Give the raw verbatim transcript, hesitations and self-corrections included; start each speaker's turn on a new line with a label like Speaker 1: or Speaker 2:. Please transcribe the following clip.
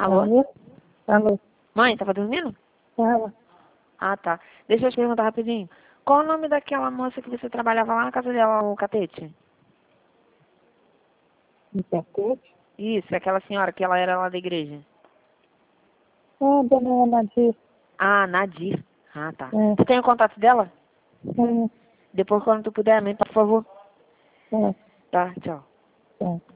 Speaker 1: Alô?
Speaker 2: Alô? Alô?
Speaker 1: Mãe, tava dormindo?
Speaker 2: Fala.
Speaker 1: Ah, tá. Deixa eu te perguntar rapidinho. Qual o nome daquela moça que você trabalhava lá na casa dela, o Catete?
Speaker 2: No tapete?
Speaker 1: Isso, aquela senhora que ela era lá da igreja.
Speaker 2: Ah, dona Nadir.
Speaker 1: Ah, Nadir. Ah, tá.
Speaker 2: É.
Speaker 1: Você tem o contato dela?
Speaker 2: É.
Speaker 1: Depois, quando tu puder, mãe, por favor.
Speaker 2: É.
Speaker 1: Tá, tchau.
Speaker 2: É.